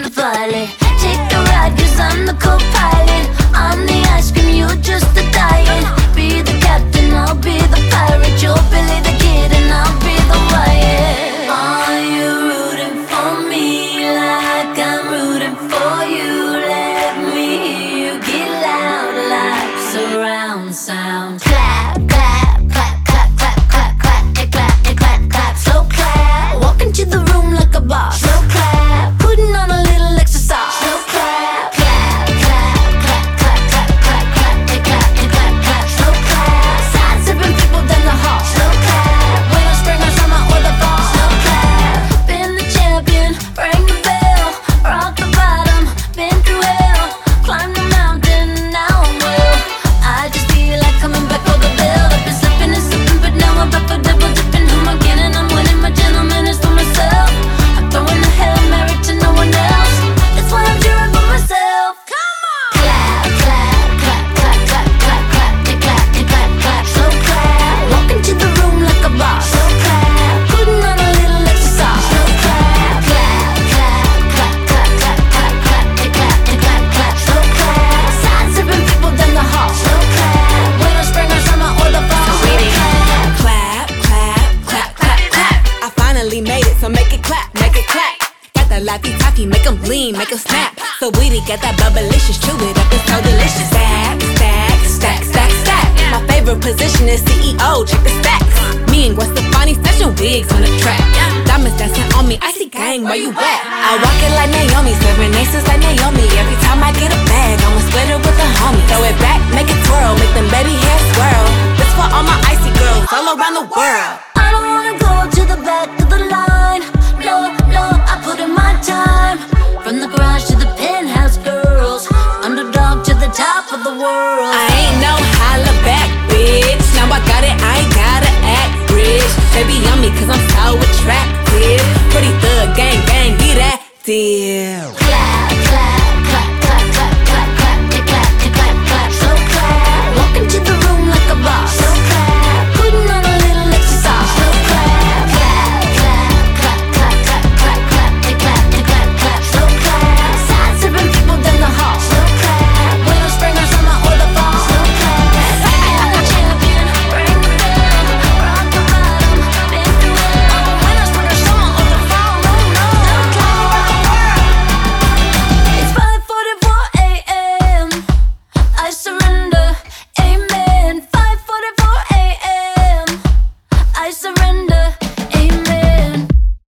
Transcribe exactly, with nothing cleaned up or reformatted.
Violet. Take a ride, cause I'm the co-pilot. I'm the ice cream, you're just the diet. Be the captain, I'll be the pirate. You're Billy the Kid and I'll be the Wyatt. Are you rooting for me like I'm rooting for you? Let me hear you get loud like surround sound. Clap, clap, clap, clap, clap, clap, clap, it clap, it clap, clap, slow clap. Walk into the room like a boss. Slow clap, putting on a little exercise. Slow clap, clap, clap, clap, clap, clap, clap, clap, it clap, it clap, clap, slow clap. Side sipping people down the hall. Slow clap, winter, spring or summer or the fall. Slow clap, been the champion, ring the bell, rock the bottom, been through hell, climb the mountain, now I'm well. I just feel like coming back for the bill. I've been slipping and slipping, but now I'm back for double dipping. Who am I kidding? I'm winning, my gentleman is for myself. I'm throwing a Hail Mary to no one else. That's why I'm cheering for myself. Come on! Clap, clap, clap, clap, clap, clap, clap, it clap, it clap, clap, slow clap. Walk into the room like a boss. Slow clap, putting on a little exercise. Slow clap, clap, clap, clap, clap, clap, clap, clap, it clap, it clap, clap, slow clap. Side sipping people down the hall. Slow clap, winter, spring or summer or the fall. Slow clap. Clap, clap, clap, clap, clap. I finally made it, so make it clap, make it clap. Got that laffy taffy, make 'em lean, make 'em snap. So weedy, got that bubblicious, chew it up, it's so delicious. Stack, stack, stack, stack, stack. My favorite position is C E O, check the stacks. Me and Gwen Stefani, fashion wigs on the track. Diamonds dancing on me, icy gang, where you at? I walk it like Naomi, serving aces like Naomi. Every time I get a bag, I'ma split it with a homie. Throw it back, make it twirl, make them baby hair swirl. This for all my icy girls all around the world. I don't wanna go to the back of the line. No, no, I put in my time. From the garage to the penthouse girls, underdog to the top of the world. I ain't no holla back, bitch. Now I got it, I ain't gotta act rich. They be on me cause I'm so attractive. Pretty thug, gang, gang, get active. Clap, clap, clap, clap, clap, clap, clap, it clap, it clap, clap, slow clap. Walk into the room like a boss. Slow clap, putting on a little exercise. Slow clap, clap, clap, clap, clap, clap, clap, clap, it clap, it clap, clap, slow clap. Side sipping people down the hall. Slow clap, winter, spring or summer or the fall. Slow clap, I'm the champion, ring the bell, rock the bottom, been through hell. Winter, spring or summer or the fall. No, no, slow clap. It's five forty-four a m I surrender, amen. five forty-four a m I surrender.